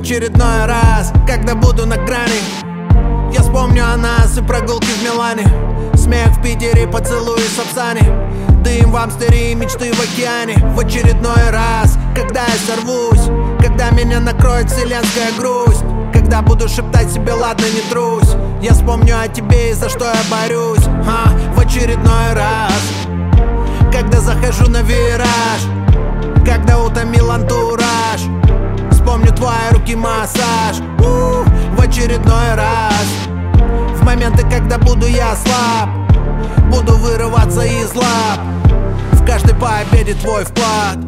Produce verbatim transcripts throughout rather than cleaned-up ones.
очередной раз, когда буду на грани, я вспомню о нас и прогулки в Милане, смех в Питере, поцелуи в Сапсане, дым в Амстере и мечты в океане. В очередной раз, когда я сорвусь, когда меня накроет вселенская грусть, когда буду шептать себе ладно, не трусь, я вспомню о тебе и за что я борюсь. а, В очередной раз, когда захожу на вираж, когда утомил антураж, вспомню твои руки массаж. У, В очередной раз, в моменты, когда буду я слаб, буду вырываться из лап, в каждой победе твой вклад.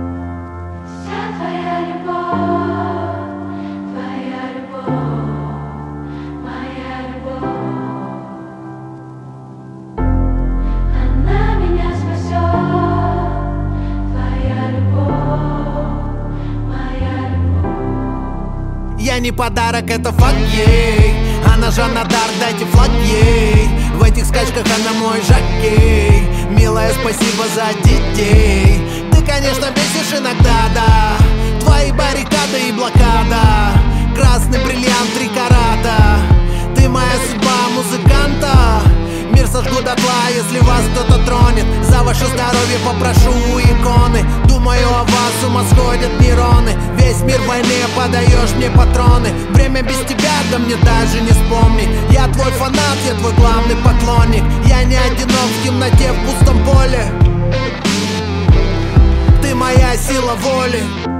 Я не подарок, это факт ей. Она Жанна Дарк, дайте флаг ей. В этих скачках она мой жокей. Милая, спасибо за детей. Ты, конечно, бесишь иногда, да. Твои баррикады и блокада. Красный бриллиант, три карата. Ты моя судьба музыканта. Мир сожгу дотла, если вас кто-то тронет. За ваше здоровье попрошу у иконы. Думаю о вас, с ума сходят нейроны. Весь мир в войне, подаешь мне патроны. Время без тебя, да мне даже не вспомни. Я твой фанат, я твой главный поклонник. Я не одинок в темноте, в пустом поле. Ты моя сила воли.